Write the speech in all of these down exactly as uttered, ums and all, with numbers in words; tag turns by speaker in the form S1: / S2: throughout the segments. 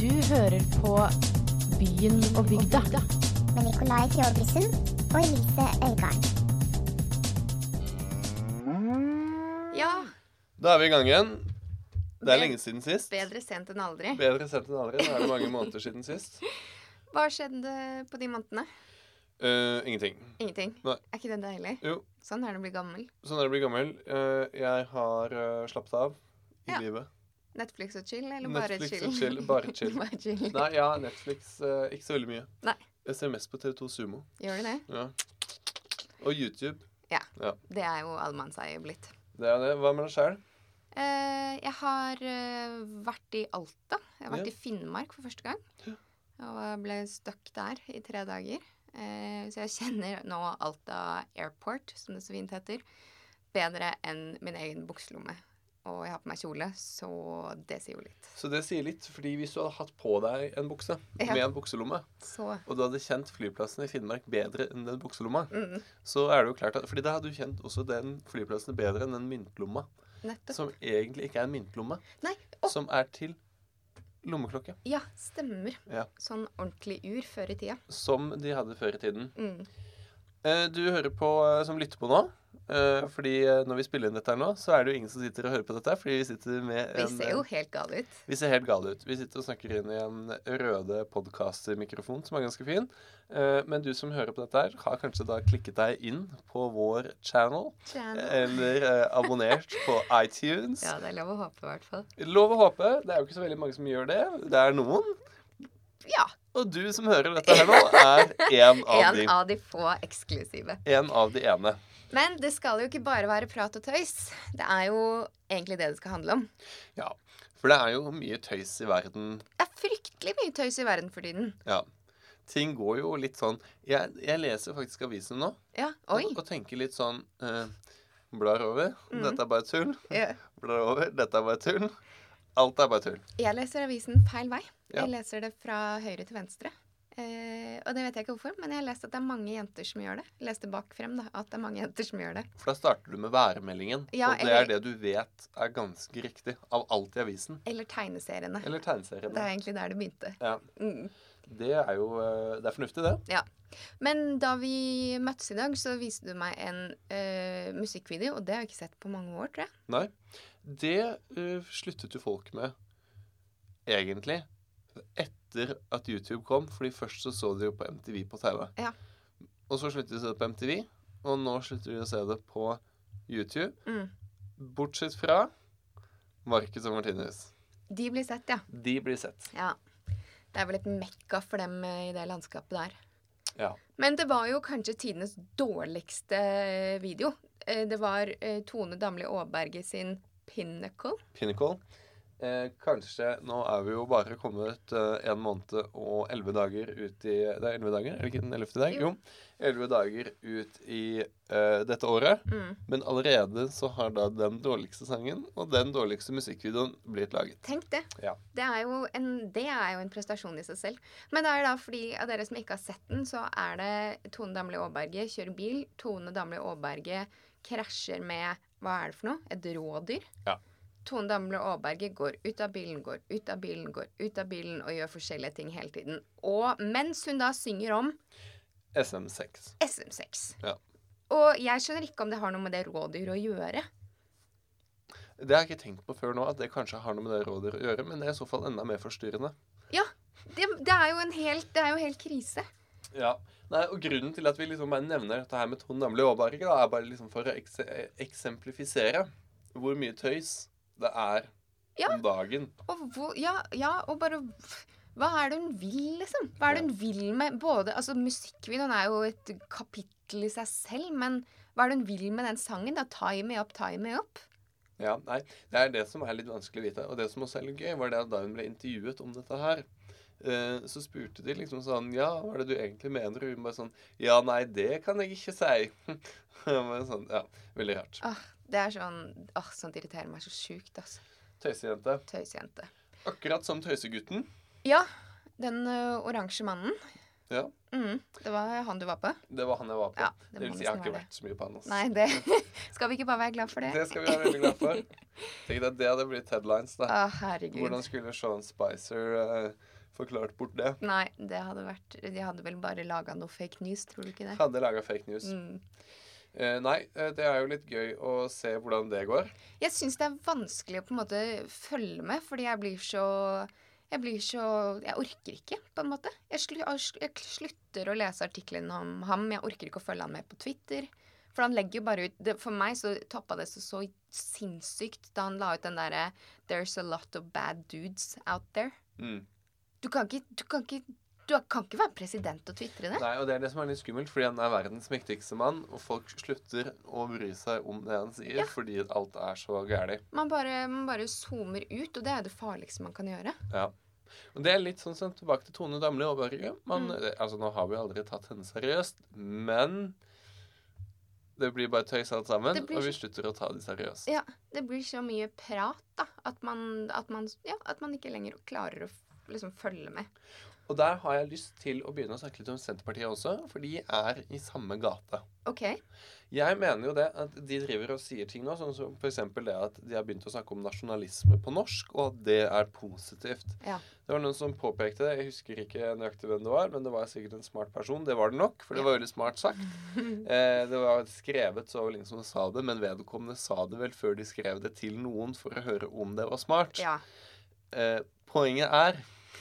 S1: Du hører på Byen og bygda.
S2: Med Nikolai Fjordbryssen og Elise Øygarden.
S3: Ja,
S4: Da er vi i gang igjen. Det er
S3: Be-
S4: lenge siden sist.
S3: bedre sent enn aldri.
S4: Bedre sent enn aldri. Nå er det mange måneder siden sist.
S3: Hva skjedde på de månedene?
S4: Eh, ingenting.
S3: Ingenting.
S4: Nei.
S3: Er ikke det deilig?
S4: Jo,
S3: Sånn er det å bli gammel.
S4: sånn er det å bli gammel. Eh, jeg har uh, slappet av i
S3: Ja.
S4: livet.
S3: Netflix og chill, eller bare
S4: Netflix
S3: chill?
S4: og chill. Bare chill.
S3: bare chill.
S4: Nei, ja, Netflix. eh, ikke så veldig mye.
S3: Nei.
S4: Jeg ser mest på T V to Sumo.
S3: Gjør du det?
S4: Ja. Og YouTube.
S3: Det er jo allemannseie blitt.
S4: Det er det. Hva med deg selv?
S3: Eh, jeg har eh, vært i Alta. Jeg har vært
S4: Ja.
S3: i Finnmark for første gang.
S4: Ja.
S3: Og ble stuck der i tre dager. Eh, så jeg kjenner nå Alta Airport, som det så fint heter, bedre enn min egen bukselomme. Og jeg har på meg kjole, så det sier jo litt.
S4: Så det sier litt, fordi hvis du hadde hatt på deg en bukse
S3: Ja.
S4: med en bukselomme,
S3: Så
S4: og du hadde kjent flyplassen i Finnmark bedre enn den bukselomma,
S3: mm,
S4: så er det jo klart at, fordi da hadde du kjent også den flyplassen bedre enn den myntlomma,
S3: nettopp.
S4: som egentlig ikke er en myntlomme,
S3: Nei, å,
S4: som er til lommeklokke,
S3: ja, stemmer.
S4: Ja.
S3: Sånn ordentlig ur før i tida.
S4: som de hadde før i tiden.
S3: Mm.
S4: Eh, Du hører på, eh, som lytter på nå, eh, fordi eh, når vi spiller inn dette her nå, så er det jo ingen som sitter og hører på dette, fordi vi sitter med
S3: Vi
S4: en...
S3: ser jo helt gale ut.
S4: Vi ser helt gale ut. Vi sitter og snakker inn i en røde podcast-mikrofon som er ganske fin. Eh, Men du som hører på dette her, har kanskje da klikket deg inn på vår channel,
S3: Channel.
S4: eller eh, abonnert på iTunes.
S3: Ja, det er lov å håpe i hvert fall.
S4: Lov å håpe. Det er jo ikke så veldig mange som gjør det. Det er noen.
S3: Ja,
S4: Og du som hører dette her nå, er en av
S3: en
S4: de.
S3: av de få eksklusive.
S4: En av de ene.
S3: Men det skal jo ikke bare være prat og tøys. Det er jo egentlig det det skal handle om.
S4: Ja, for det er jo mye tøys i verden.
S3: Det er fryktelig mye tøys i verden for tiden.
S4: Ja. Ting går jo litt sånn. Jeg, jeg leser faktisk avisen nå,
S3: Ja, oi.
S4: og, og tenker litt sånn eh, Blar over.
S3: Mm.
S4: Dette er bare tull.
S3: Ja.
S4: Blar over. Dette er bare tull. Alt er bare tull.
S3: Jeg leser avisen feil vei.
S4: Ja.
S3: Jeg leser det fra høyre til venstre. Eh, og det vet jeg ikke hvorfor, men jeg har lest at det er mange jenter som gjør det. Jeg leste bak frem da, at det er mange jenter som gjør det.
S4: For da starter du med værmeldingen,
S3: Ja,
S4: og det
S3: eller-
S4: er det du vet er ganske riktig av alt i avisen.
S3: Eller tegneseriene.
S4: Eller
S3: Det
S4: tegneseriene.
S3: er egentlig der det begynte.
S4: Ja.
S3: Mm.
S4: Det er jo eh, Det er fornuftig, det.
S3: Men da vi møttes i dag, så viste du meg en eh, musikkvideo, og det har jeg ikke sett på mange år, tror jeg.
S4: Nei. Det eh, sluttet jo folk med, egentlig, etter at YouTube kom. Fordi først så så de jo på M T V på T V.
S3: Ja.
S4: Og så sluttet de å se det på M T V, og nå slutter de å se det på YouTube.
S3: Mm.
S4: Bortsett fra Marcus og Martinus.
S3: De blir sett, ja.
S4: De blir sett.
S3: Ja. Det er vel et mekka for dem eh, i det landskapet der.
S4: Ja.
S3: Men det var jo kanskje tidenes dårligste video. Eh, Det var eh, Tone Damli Aaberge sin Pinnacle.
S4: Pinnacle. Eh, kanskje Nå er vi jo bare kommet eh, en måned og elleve dager ut i Det er elleve dager, er det ikke den ellevte dag?
S3: Jo.
S4: Jo. elleve dager ut i eh, dette året.
S3: Mm.
S4: Men allerede så har da den dårligste sangen og den dårligste musikkvideoen blitt laget.
S3: Tenk det.
S4: Ja.
S3: Det er, jo en, det er jo en prestasjon i seg selv. Men det er da fordi av dere som ikke har sett den, så er det Tone Damli Aaberge kjører bil. Tone Damli Aaberge krasjer med, hva er det for noe? Et rådyr.
S4: Ja.
S3: Tone Damli Aaberge går ut av bilen, går ut av bilen, går ut av bilen og gjør forskjellige ting hele tiden. Og mens hun da synger om
S4: S M seks.
S3: S M seks.
S4: Ja.
S3: Og jeg skjønner ikke om det har noe med det rådyret å gjøre.
S4: Det har jeg ikke tenkt på før nå, at det kanskje har noe med det rådet å gjøre, men det er i så fall enda mer forstyrrende.
S3: Det, det er jo en helt, det er jo helt krise.
S4: Ja. Nei, og grunnen til at vi liksom bare nevner dette her med Tone Damli Aaberge, da, er bare liksom for å eks eksemplifisere hvor mye tøys det er
S3: Ja.
S4: om dagen.
S3: Og hvor, ja, ja, og bare hva er det hun vil, liksom? Hva er det hun vil med både, altså musikkvideoen er jo et kapittel i seg selv, men hva er det hun vil med den sangen da? Tie me up, tie me up.
S4: Ja, nei, det er det som er litt vanskelig å vite. Og det som også er litt gøy, var det at da hun ble intervjuet om dette her, eh, så spurte de liksom sånn, ja, hva er det du egentlig mener? Og hun bare sånn, ja, nei, det kan jeg ikke si. Men sånn, ja, veldig rart.
S3: Åh, det er sånn, åh, sånt irriterer meg så sjukt, altså.
S4: Tøysejente.
S3: Tøysejente.
S4: Akkurat som tøysegutten.
S3: Ja, den ø, oransje mannen.
S4: Ja,
S3: Mm, det var han du var på.
S4: det var han jeg var på.
S3: Ja, det
S4: det
S3: må
S4: vil si, jeg har
S3: nesten
S4: ikke
S3: være det.
S4: vært så mye på han. Altså.
S3: Nei, det skal vi ikke bare være glad for det?
S4: Det skal vi være veldig glad for. Tenk deg, det hadde blitt headlines da.
S3: Å, herregud.
S4: Hvordan skulle Sean Spicer uh, forklart bort det.
S3: Nei, det hadde vært De hadde vel bare laget noe fake news, tror du ikke det?
S4: Hadde laget fake news.
S3: Mm.
S4: Eh, nei, eh, det er jo litt gøy å se hvordan det går.
S3: Jeg synes det er vanskelig å på en måte følge med, fordi jeg blir så Jeg blir så Jeg orker ikke, på en måte. Jeg, slu, jeg slutter å lese artiklene om ham. Jeg orker ikke å følge han med på Twitter. For han legger jo bare ut det, For meg så toppa det så, så sinnssykt da han la ut den derre 'There's a lot of bad dudes out there'.
S4: Mm.
S3: Du kan ikke Du kan ikke Du kan ikke være president og twitre det.
S4: Nei, og det er det som er litt skummelt, fordi han er verdens mektigste mann, og folk slutter å bry seg om det han sier,
S3: Ja.
S4: fordi alt er så gærlig.
S3: Man bare, man bare zoomer ut, og det er det farligste man kan gjøre.
S4: Ja. Og det er litt sånn sånn tilbake til Tone Damli og Børge. Man,
S3: Mm.
S4: altså, nå har vi aldri tatt henne seriøst, men det blir bare tøys alt sammen,
S3: Det blir
S4: og vi
S3: så-
S4: slutter å ta det seriøst.
S3: Ja, det blir så mye prat, da, at man, at man, ja, at man ikke lenger klarer å f- liksom følge med.
S4: Og der har jeg lyst til å begynne å snakke litt om Senterpartiet også, for de er i samme gate.
S3: OK.
S4: Jeg mener jo det at de driver og sier ting nå, sånn som for eksempel det at de har begynt å snakke om nasjonalisme på norsk, og at det er positivt.
S3: Ja.
S4: Det var noen som påpekte det, jeg husker ikke nøyaktig hvem det var, men det var sikkert en smart person. Det var det nok, for det var veldig smart sagt. Eh, det var skrevet så vel ingen som sa det, men vedkommende sa det vel før de skrev det til noen for å høre om det var smart.
S3: Ja.
S4: Eh, poenget er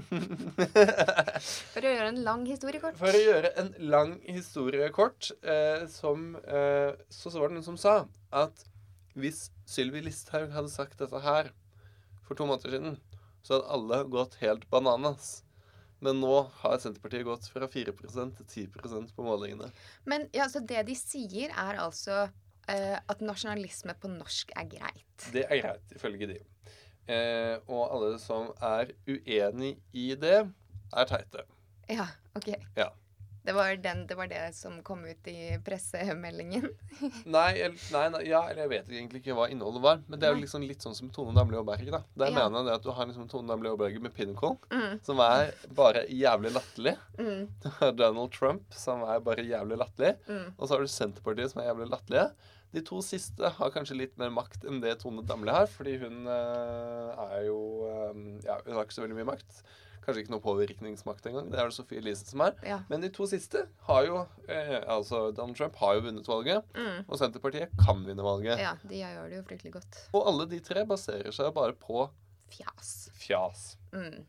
S3: For å gjøre en lang historie kort.
S4: For å gjøre en lang historie kort, eh, som, eh, så, så var det noen som sa at hvis Sylvi Listhaug hadde sagt dette her for to måneder siden, så hadde alle gått helt bananas. Men nå har Senterpartiet gått fra fire prosent til ti prosent på målingene.
S3: Men ja, så det de sier, er altså eh, at nasjonalisme på norsk er greit.
S4: Det er greit, ifølge de. Eh, og alle som er uenig i det, er teite.
S3: Ja, OK.
S4: Ja.
S3: Det var, den, det var det som kom ut i pressemeldingen.
S4: Nei, eller, nei, nei, ja, eller jeg vet egentlig ikke hva innholdet var. Men det er jo liksom litt sånn som Tone Damli og Berg, da. Der
S3: Ja.
S4: mener jeg det at du har liksom Tone Damli og Berg med Pinnacle,
S3: Mm,
S4: som er bare jævlig latterlig.
S3: mm,
S4: Du har Donald Trump, som er bare jævlig latterlig.
S3: mm.
S4: Og så har du Senterpartiet, som er jævlig latterlige. De to siste har kanskje litt mer makt enn det Tone Damli har, fordi hun eh, er jo eh, Ja, hun har ikke så veldig mye makt. Kanskje ikke noe påvirkningsmakt engang. Det er det Sofie Elise som er.
S3: Ja.
S4: Men de to siste har jo eh, Altså, Donald Trump har jo vunnet valget,
S3: Mm.
S4: og Senterpartiet kan vinne valget.
S3: Ja, de gjør det jo fryktelig godt.
S4: Og alle de tre baserer seg bare på
S3: Fjas.
S4: fjas.
S3: Mm.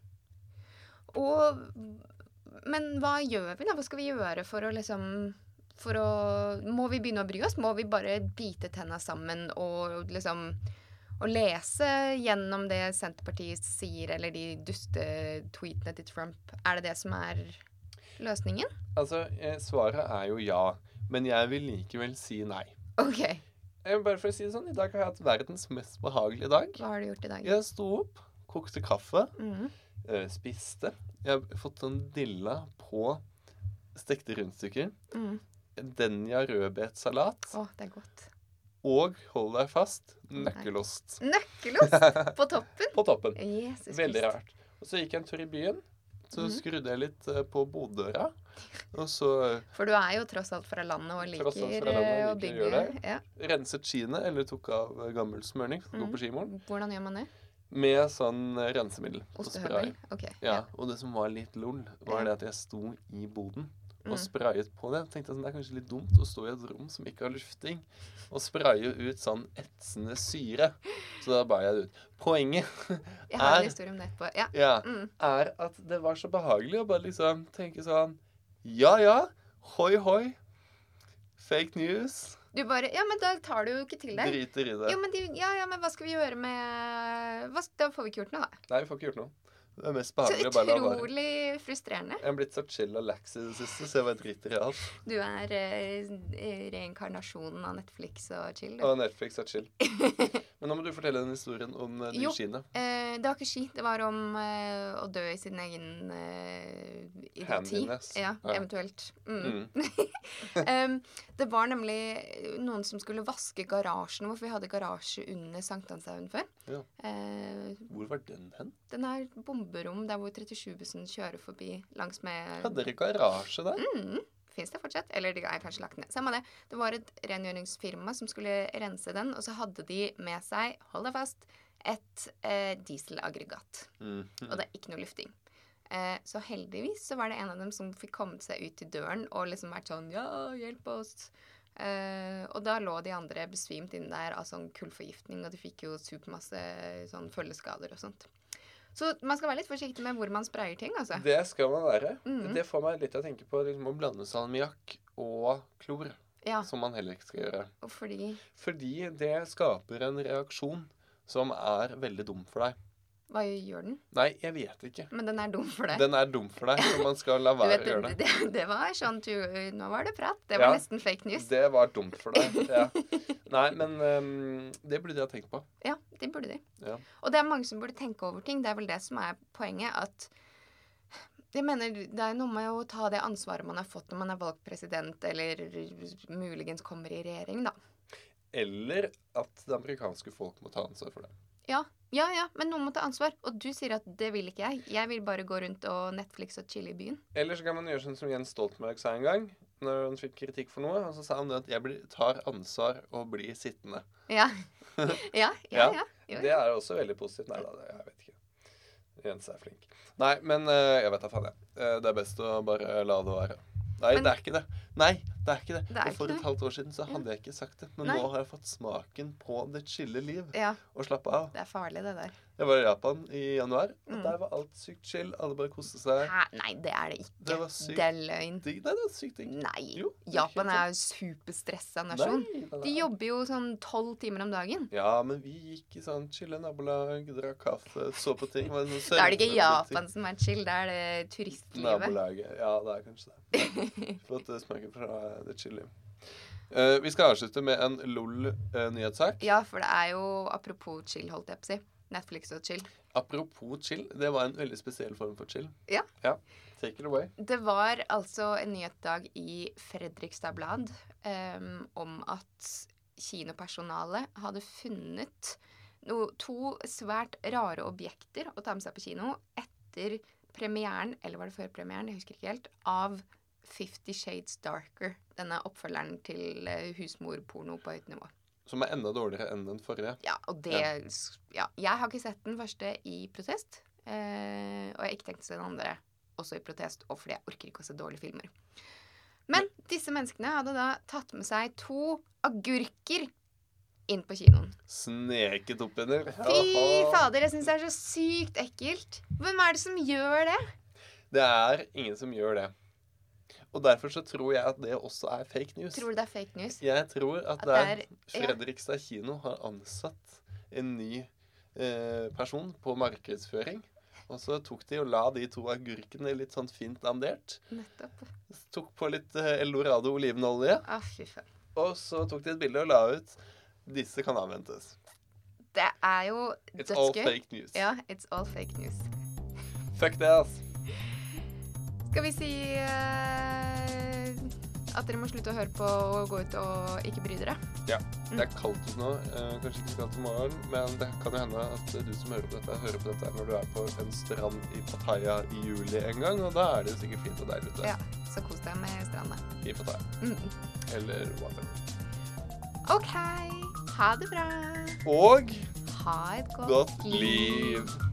S3: Og Men hva gjør vi, da? Hva skal vi gjøre for å liksom For å Må vi begynne å bry oss? Må vi bare bite tenna sammen og liksom å lese gjennom det Senterpartiet sier, eller de dustetweetene til Trump? Er det det som er løsningen?
S4: Altså, eh, svaret er jo ja, men jeg vil likevel si nei.
S3: OK.
S4: Eh, bare for å si det sånn, i dag har jeg hatt verdens mest behagelige dag.
S3: Hva har du gjort i dag?
S4: Jeg sto opp, kokte kaffe,
S3: Mm.
S4: eh, spiste. Jeg har fått sånn dilla på stekte rundstykker.
S3: Mm.
S4: Denja rødbetsalat.
S3: Å, det er godt.
S4: Og, hold deg fast, nøkkelost.
S3: Nøkkelost på toppen!
S4: På toppen.
S3: Jesus
S4: Veldig
S3: Christ.
S4: rart. Og så gikk jeg en tur i byen. Så
S3: Mhm.
S4: skrudde jeg litt eh, på boddøra. Og så
S3: For du er jo tross alt fra landet og liker,
S4: Tross alt fra landet og
S3: eh, å
S4: liker å
S3: bygge.
S4: gjøre det.
S3: Ja.
S4: renset skiene, eller tok av eh, gammel smørning, for å gå
S3: Mhm.
S4: på skimål,
S3: Hvordan gjør man det?
S4: med sånn eh, rensemiddel og
S3: Ostehøvel?
S4: spray.
S3: OK.
S4: Ja, og det som var litt lol, var
S3: Ja.
S4: det at jeg sto i boden og
S3: Mm.
S4: sprayet på det. Jeg tenkte sånn, det er kanskje litt dumt å stå i et rom som ikke har lufting, og spraye ut sånn etsende syre. Så da ba jeg det ut. Poenget
S3: Jeg har
S4: er-
S3: en historie om det etterpå. Ja.
S4: ja,
S3: Mm.
S4: er at det var så behagelig å bare liksom tenke sånn, ja, ja, hoi, hoi, fake news,
S3: Du bare Ja, men da tar du jo ikke til deg.
S4: driter i det.
S3: Jo, men de, ja, ja, men hva skal vi gjøre med hva, Da får vi ikke gjort noe, da.
S4: Nei, vi får ikke gjort noe. Det er mest
S3: Så
S4: behagelig å bare la være.
S3: utrolig frustrerende.
S4: Jeg er blitt så chill og lax i det siste, så jeg bare driter i alt.
S3: Du er eh, reinkarnasjonen av Netflix og chill, du.
S4: Og Netflix er chill. Men nå må du fortelle den historien om uh, de
S3: Jo.
S4: skiene.
S3: Eh, det var ikke ski. Det var om eh, å dø i sin egen eh, idioti.
S4: Handiness.
S3: Ja,
S4: Ja.
S3: eventuelt. Mm.
S4: Mm.
S3: Em, det var nemlig noen som skulle vaske garasjen vår, for vi hadde garasje under Sankthanshaugen før.
S4: Ja.
S3: Eh,
S4: Hvor var den hen?
S3: den er bomberom der hvor trettisju-bussen kjører forbi langs med
S4: Hadde dere garasje der?
S3: Mm, Fins det fortsatt? Eller de er kanskje lagt ned. Samme det. Det var et rengjøringsfirma som skulle rense den, og så hadde de med seg, hold deg fast, et eh, dieselaggregat.
S4: Mm.
S3: Og det er ikke noe lufting. Eh, så heldigvis så var det en av dem som fikk kommet seg ut til døren og liksom vært sånn, ja, hjelp oss. Eh, og da lå de andre besvimt inne der av sånn kullforgiftning, og de fikk jo supermasse sånn følgeskader og sånt. Så man skal være litt forsiktig med hvor man sprayer ting, altså.
S4: Det skal man være.
S3: Mm.
S4: Det får meg litt til å tenke på liksom, å blande salmiakk og klor,
S3: Ja,
S4: som man heller ikke skal gjøre.
S3: og fordi,
S4: Fordi det skaper en reaksjon som er veldig dum for deg.
S3: hva gjør den?
S4: Nei, jeg vet ikke.
S3: Men den er dum for det.
S4: Den er dum for deg, så man skal la
S3: Du
S4: være
S3: vet,
S4: å gjøre
S3: det,
S4: det.
S3: det, det var sånn, du, nå var det prat. Det var
S4: Ja.
S3: nesten fake news.
S4: Det var dumt for deg, ja. Nei, men um, det burde de ha tenkt på.
S3: Ja, det burde de.
S4: Ja.
S3: Og det er mange som burde tenke over ting. Det er vel det som er poenget, at jeg mener, det er noe med å ta det ansvaret man har fått når man er valgt president, eller muligens kommer i regjering, da.
S4: Eller at det amerikanske folk må ta ansvar for det.
S3: Ja, ja, ja, men noen må ta ansvar. Og du sier at det vil ikke jeg. Jeg vil bare gå rundt og Netflix og chille i byen.
S4: Eller så kan man gjøre sånn som Jens Stoltenberg sa en gang, når han fikk kritikk for noe, og så sa han det at jeg blir, tar ansvar og blir sittende.
S3: Ja, ja, ja, ja. Jo,
S4: Det er også veldig positivt. Nei da, det- jeg vet ikke. Jens er flink. Nei, men eh, jeg vet da faen jeg. Eh, Det er best å bare la det være. Nei,
S3: Men-
S4: det er ikke det. Nei, det er ikke det.
S3: Det er
S4: og for
S3: ikke
S4: et
S3: det.
S4: halvt år siden så hadde jeg ikke sagt det. Men
S3: Nei.
S4: nå har jeg fått smaken på det chille liv.
S3: Ja,
S4: Og slappe av.
S3: det er farlig det der.
S4: Jeg var i Japan i januar, og
S3: Mm.
S4: der var alt sykt chill. Alle bare koste seg.
S3: Hæ? Nei, det er det ikke.
S4: Det var sykt.
S3: Det er løgn.
S4: Digg. Nei, det var sykt digg.
S3: Nei,
S4: Jo, det er
S3: Japan
S4: helt
S3: er jo superstressa nasjon.
S4: Nei, nei, nei.
S3: De jobber jo sånn tolv timer om dagen.
S4: Ja, men vi gikk i sånn chille nabolag, drakk kaffe, så på ting. Var sånn
S3: Da er det ikke
S4: surfebutikk.
S3: Japan som er chill, da er det turistlivet.
S4: Nabolaget. Ja, det er kanskje det. Fått eh, smaken fra det chille. Eh, vi skal avslutte med en LOL-nyhetssak.
S3: Ja, for det er jo apropos chill, holdt jeg på å si. Netflix og chill.
S4: Apropos chill, det var en veldig spesiell form for chill.
S3: Ja.
S4: Ja, take it away.
S3: Det var altså en nyhetsdag i Fredrikstad Blad em, om at kinopersonalet hadde funnet no, to svært rare objekter å ta med seg på kino etter premieren, eller var det før premieren, jeg husker ikke helt, av Fifty Shades Darker, denne oppfølgeren til eh, husmorporno på høyt nivå.
S4: Som er enda dårligere enn den forrige.
S3: Ja, og det, ja. Jeg har ikke sett den første i protest, eh, og jeg har ikke tenkt å se den andre også i protest, og fordi jeg orker ikke å se dårlige filmer. Men disse menneskene hadde da tatt med seg to agurker inn på kinoen.
S4: Sneket opp under.
S3: Fy fader, jeg synes det er så sykt ekkelt. Hvem er det som gjør det?
S4: Det er ingen som gjør det. Og derfor så tror jeg at det også er fake news.
S3: Tror du det er fake news?
S4: Jeg tror at,
S3: At
S4: det er
S3: det er- ja.
S4: Fredrikstad kino har ansatt en ny eh, person på markedsføring. Og så tok de og la de to agurkene litt sånn fint dandert.
S3: Nettopp.
S4: Tok på litt eh, Eldorado olivenolje.
S3: Ah, fy faen.
S4: Og så tok de et bilde og la ut. Disse kan anventes.
S3: Det er jo
S4: It's all
S3: dødsgøy.
S4: fake news.
S3: Ja, it's all fake news.
S4: Fuck det, ass.
S3: Skal vi si eh, at dere må slutte å høre på og gå ut og ikke bry dere?
S4: Ja, det er kaldt ut nå. Eh, kanskje ikke så kaldt i morgen, men det kan jo hende at du som hører på dette, hører på dette når du er på en strand i Pattaya i juli en gang, og da er det jo sikkert fint og deilig ute.
S3: Ja, så kos deg med stranda.
S4: I Pattaya.
S3: Mm.
S4: Eller whatever.
S3: OK. Ha det bra.
S4: Og
S3: Ha et godt,
S4: godt liv.